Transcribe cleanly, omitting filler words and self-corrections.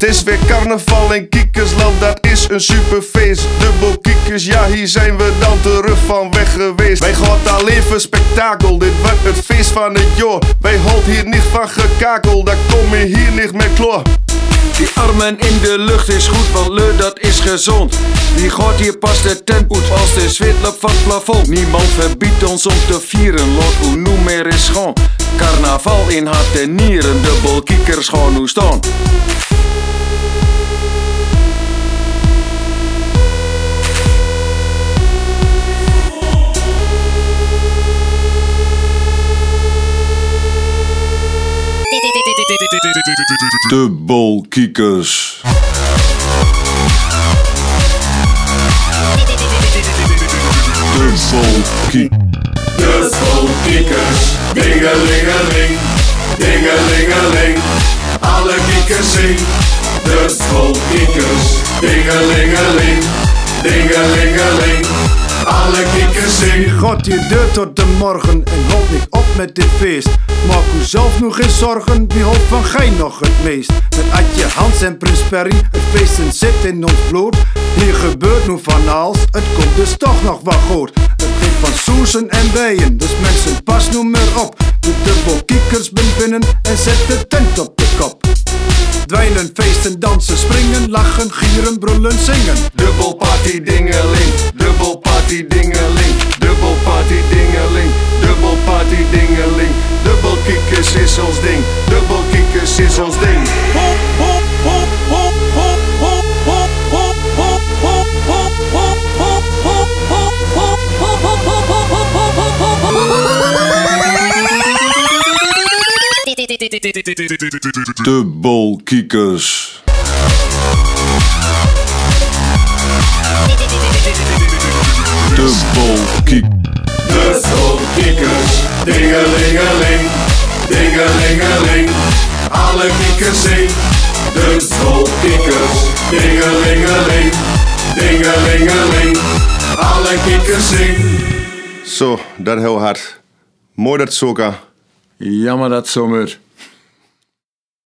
Het is weer carnaval in Kiekersland, dat is een superfeest. Dubbel Kiekers, ja hier zijn we dan terug van weg geweest. Wij gaan alleen voor spektakel, dit wordt het feest van het jaar. Wij holt hier niet van gekakel, daar kom je hier niet mee klaar. Die armen in de lucht is goed, want leu dat is gezond. Wie gaat hier pas de tent uit als de zweet loopt van het plafond? Niemand verbiedt ons om te vieren, laat hoe noem meer is schoon. Carnaval in hart en nieren, dubbel Kiekers gaan nu staan. Dubbel Kiekers. Dubbel Kiekers, dingelingeling, dingelingeling. Alle kiekers zing. Dubbel Kiekers, dingelingeling, dingelingeling. Alle kiekers zing. God je deur tot de morgen en houd niet op met dit feest. Maak u zelf nog geen zorgen, wie hoopt van gij nog het meest? Met Adje Hans en Prins Perry, het feesten zit in ons bloed. Hier gebeurt nu van alles, het komt dus toch nog wat goed. Het geeft van soezen en bijen, dus mensen pas nu maar op. De dubbel Kiekers ben binnen en zet de tent op de kop. Dwijlen, feesten, dansen, springen, lachen, gieren, brullen, zingen. Dubbel party dingeling, dubbel party dingeling, dubbel party dingeling, dubbel party dingeling. Dubbel Kiekers is ons ding, dubbel Kiekers is ons ding. Dubbel Kiekers. Dubbel Kiek. Dubbel Kiekers, dingelingeling, dingelingeling. Alle kiekers zing. Dubbel Kiekers, dingelingeling, dingelingeling. Alle kiekers zing. Zo, dat heel hard. Mooi dat soka. Jammer dat zomer.